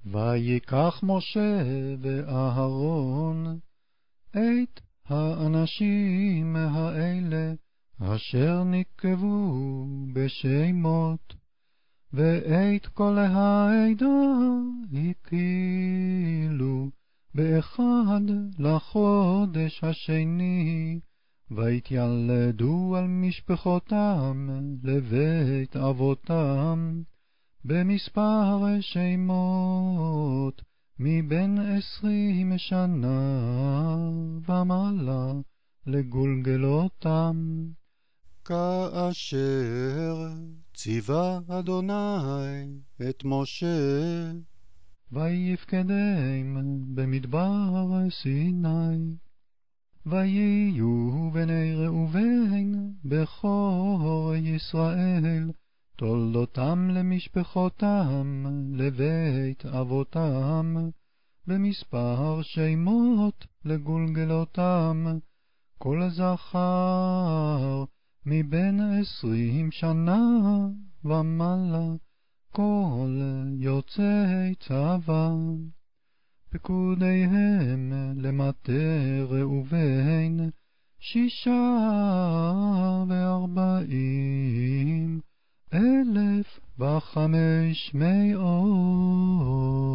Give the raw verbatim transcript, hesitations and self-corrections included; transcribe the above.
ויקח משה ואהרון את האנשים האלה אשר נקבו בשמות, ואת כל העדה הקהילו באחד לחודש השני, והתיילדו על משפחותם לבית אבותם במספר שמות מבין עשרים שנה ומעלה לגולגלותם, כאשר ציווה אדוני את משה. ויפקדם במדבר סיני. ויהיו בני ראובן בכור ישראל, תולדותם למשפחותם לבית אבותם במספר שמות לגולגלותם, כל זכר מבין עשרים שנה ומעלה, כל יוצאי צבא. פקודיהם למטה ראובן שישה וארבעים אלף וחמש מאות.